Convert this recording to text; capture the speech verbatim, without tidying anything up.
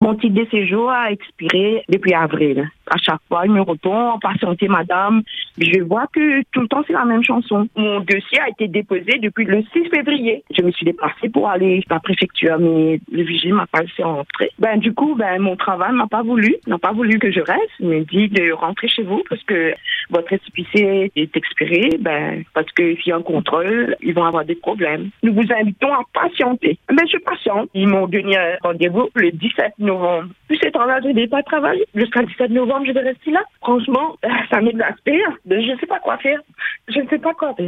Mon titre de séjour a expiré depuis avril. À chaque fois, il me répond, patientez madame. Je vois que tout le temps, c'est la même chanson. Mon dossier a été déposé depuis le six février. Je me suis déplacée pour aller à la préfecture, mais le vigile m'a pas laissé rentrer. Ben, du coup, ben, mon travail m'a pas voulu, n'a pas voulu que je reste. Il m'a dit de rentrer chez vous parce que votre récépissé est expiré. Ben, parce que s'il y a un contrôle, ils vont avoir des problèmes. Nous vous invitons à patienter. Ben, je patiente. Ils m'ont donné un rendez-vous le dix-sept novembre. Puis c'est en là, je n'ai pas travaillé. Jusqu'à le dix-sept novembre, je vais rester là. Franchement, ça m'exaspère. Je ne sais pas quoi faire. Je ne sais pas quoi faire.